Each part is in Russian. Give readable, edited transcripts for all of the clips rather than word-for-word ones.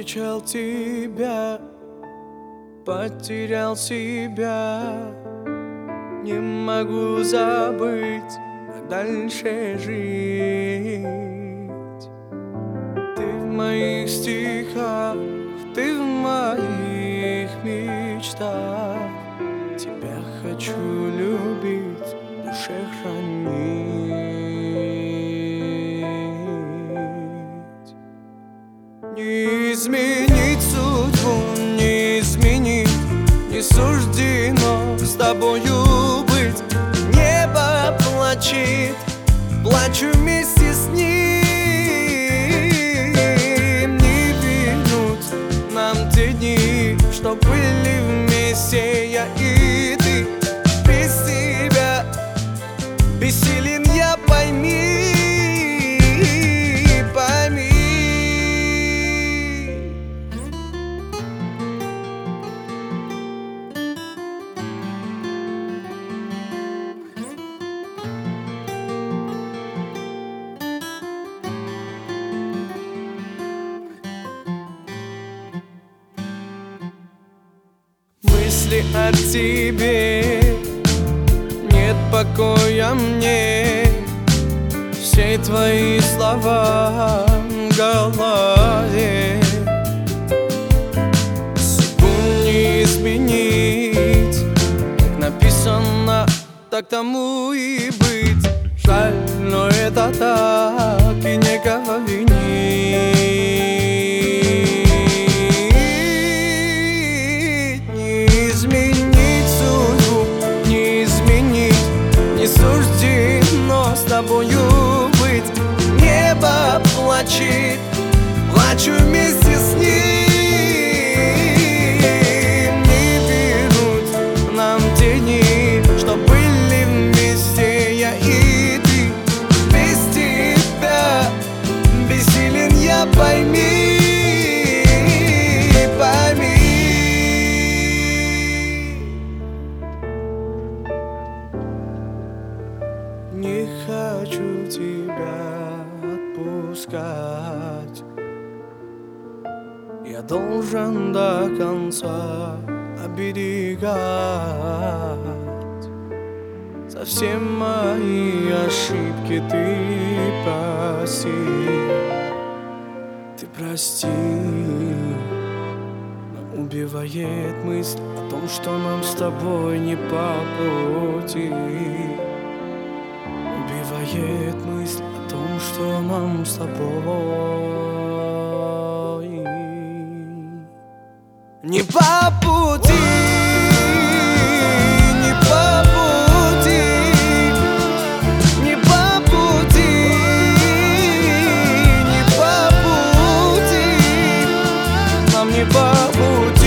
встречал тебя, потерял себя. Не могу забыть, как дальше жить. Ты в моих стихах, ты в моих мечтах. Тебя хочу любить, в душе хранить. Не изменить судьбу, не изменить, не суждено с тобою быть. Небо плачет, плачу вместе с ним. Не вернуть нам те дни, что были вместе я и ты. Без тебя бессилен я, пойми. Мысли о тебе, нет покоя мне. Все твои слова в голове. Судьбу не изменить, как написано, так тому и быть. Жаль, но это так, и некого винить. Суждено с тобою быть. Небо плачет, плачу вместе с ним. Не вернуть нам те дни, что были вместе я и ты. Без тебя бессилен я, пойми. Не хочу тебя отпускать. Я должен до конца оберегать. За все мои ошибки ты прости. Ты прости. Но убивает мысль о том, что нам с тобой не по пути. Убивает мысль о том, что нам с тобой не по пути, не по пути, не по пути, не по пути, нам не по пути.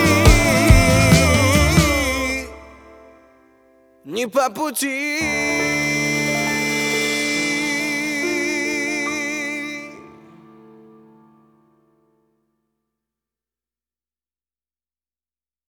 Не по пути.